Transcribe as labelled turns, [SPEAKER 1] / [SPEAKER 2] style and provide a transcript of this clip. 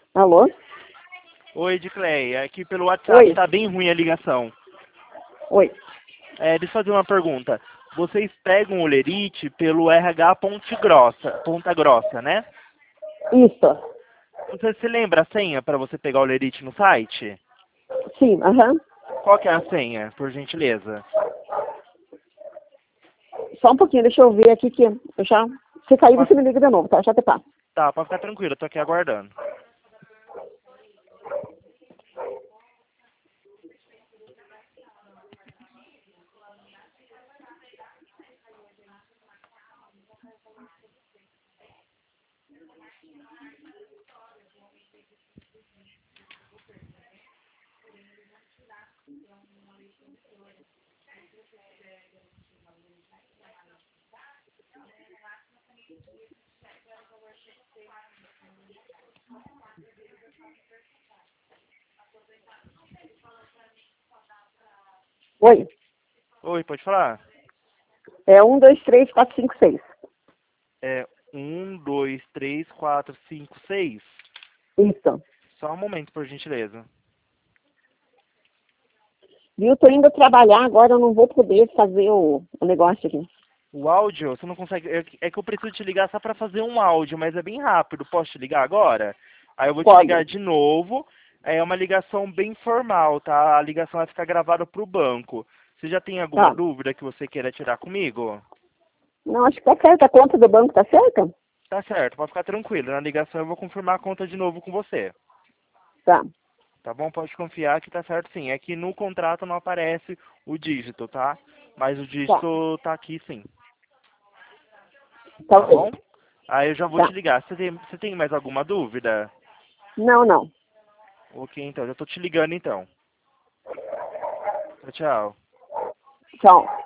[SPEAKER 1] Alô?
[SPEAKER 2] Oi, Edicleia. Aqui pelo WhatsApp
[SPEAKER 1] Oi.
[SPEAKER 2] tá bem ruim a ligação.
[SPEAKER 1] Oi.
[SPEAKER 2] Deixa eu fazer uma pergunta. Vocês pegam o lerite pelo RH Ponta Grossa, né?
[SPEAKER 1] Isso.
[SPEAKER 2] Você se lembra a senha para você pegar o lerite no site?
[SPEAKER 1] Sim, aham.
[SPEAKER 2] Qual que é a senha, por gentileza?
[SPEAKER 1] Só um pouquinho, deixa eu ver aqui que eu já... Se cair, você me liga de novo, tá? Já te passo.
[SPEAKER 2] Tá, pode ficar tranquilo, eu tô aqui aguardando.
[SPEAKER 1] Oi.
[SPEAKER 2] Oi, pode falar?
[SPEAKER 1] É 1, 2, 3, 4, 5, 6.
[SPEAKER 2] É 1, 2, 3, 4, 5, 6.
[SPEAKER 1] Isso.
[SPEAKER 2] Só um momento, por gentileza.
[SPEAKER 1] Viu? Tô indo trabalhar agora, eu não vou poder fazer o negócio aqui.
[SPEAKER 2] O áudio, você não consegue. É que eu preciso te ligar só para fazer um áudio, mas é bem rápido. Posso te ligar agora? Aí eu vou te
[SPEAKER 1] Pode.
[SPEAKER 2] ligar de novo. É uma ligação bem formal, tá? A ligação vai ficar gravada para o banco. Você já tem alguma
[SPEAKER 1] Tá.
[SPEAKER 2] dúvida que você queira tirar comigo?
[SPEAKER 1] Não, acho que tá certo. A conta do banco tá certa?
[SPEAKER 2] Tá certo, pode ficar tranquilo. Na ligação eu vou confirmar a conta de novo com você.
[SPEAKER 1] Tá.
[SPEAKER 2] Tá bom? Pode confiar que tá certo sim. É que no contrato não aparece o dígito, tá? Mas o
[SPEAKER 1] Tá.
[SPEAKER 2] dígito tá aqui sim.
[SPEAKER 1] Tá
[SPEAKER 2] Tá
[SPEAKER 1] ok.
[SPEAKER 2] bom? Aí eu já vou
[SPEAKER 1] Tá.
[SPEAKER 2] te ligar. Você tem mais alguma dúvida?
[SPEAKER 1] Não, não.
[SPEAKER 2] Ok, então. Já tô te ligando então. Tchau, tchau.
[SPEAKER 1] Tchau.